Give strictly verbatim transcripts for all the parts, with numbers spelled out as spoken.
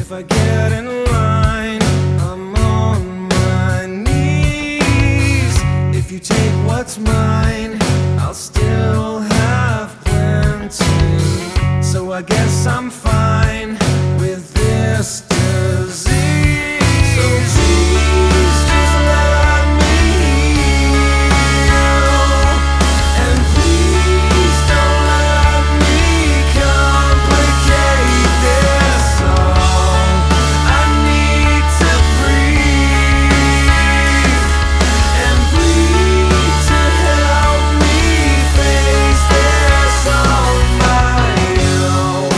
if I get in line, I'm on my knees. If you take what's mine, I'll still have plenty. So I guess I'm fine with this disease. So please just let me heal, and please don't let me complicate this song. I need to breathe and breathe to help me face this on my own.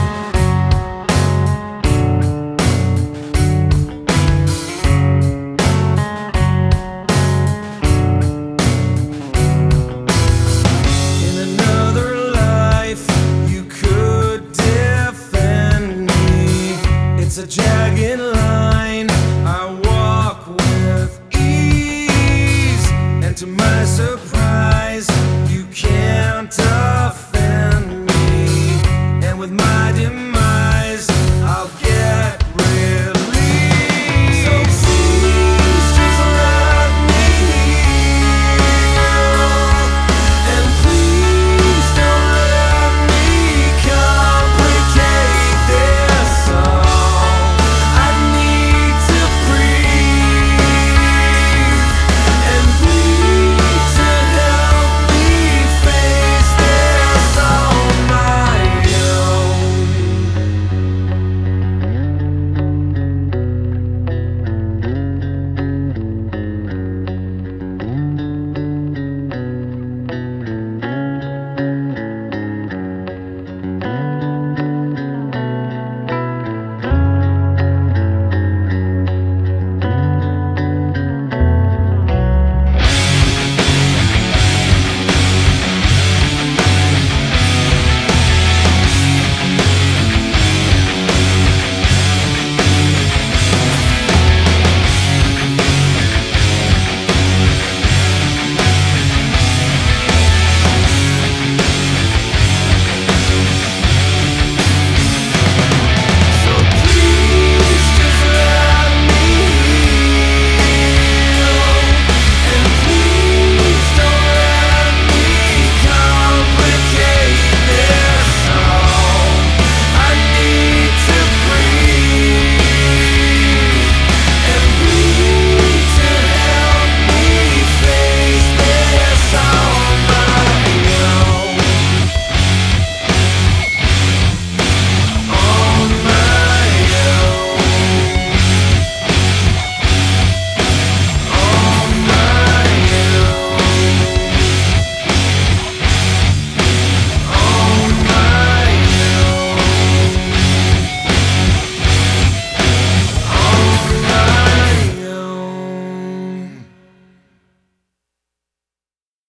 In another life, you could defend me. It's a jagged line.